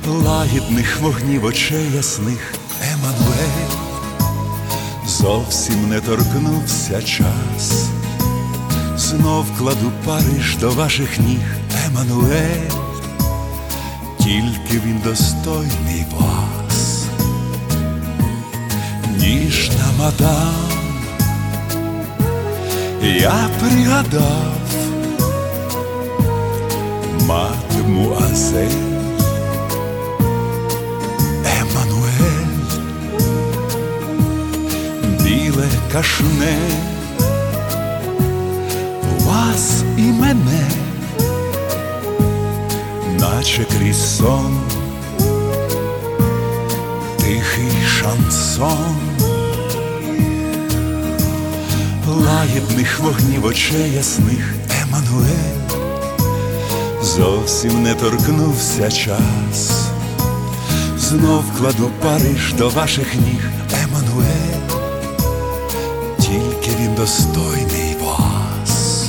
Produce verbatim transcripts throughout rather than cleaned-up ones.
лагідних вогнів очей ясних, Еммануель, зовсім не торкнувся час. Знов кладу Париж до ваших ніг, Еммануель, тільки він достойний вас. Ніжна мадам, я пригадав мадемуазель Еммануель, біле кашне, вас і мене, наче крізь сон, тихий шансон. Лагідних вогнів очей ясних, Еммануель, зовсім не торкнувся час. Знов кладу Париж до ваших ніг, Еммануель, тільки він достойний вас.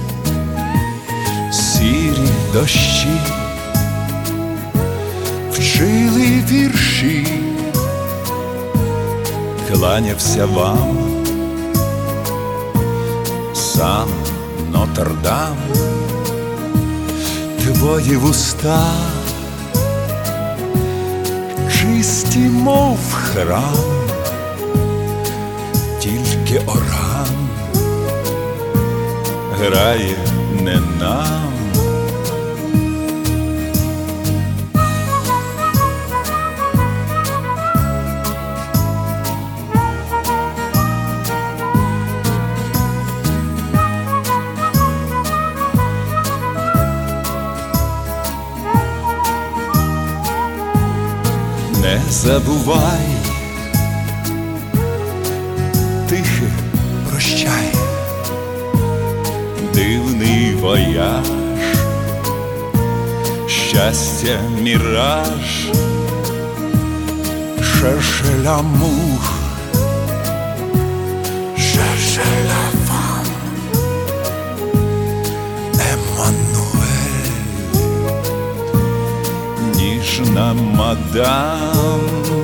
Сірі дощі вчили вірші, кланявся вам сам Нотр-Дам. Твої вуста чисті, мов храм, тільки орган грає не нам. Не забувай, тихе прощай, дивний вояж, щастя міраж, шершелямур, шершелафам, Еммануель, ніжна мадам.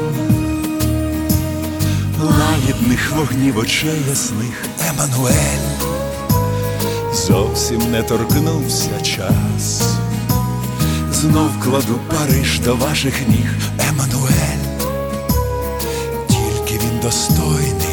Лагідних вогнів очей ясних, Еммануель, зовсім не торкнувся час. Знов кладу Париж до ваших ніг, Еммануель, тільки він достойний